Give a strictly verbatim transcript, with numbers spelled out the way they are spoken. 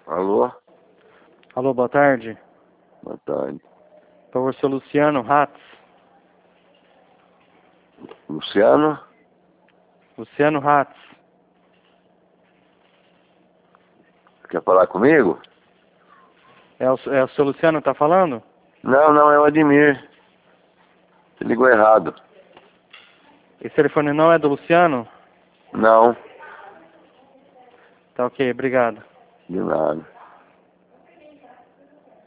Alô? Alô, boa tarde. Boa tarde. Por favor, seu Luciano Ratz. Luciano? Luciano Ratz. Quer falar comigo? É o, é o seu Luciano que tá falando? Não, não, é o Ademir. Você ligou errado. Esse telefone não é do Luciano? Não, Tá ok, obrigado. de nada.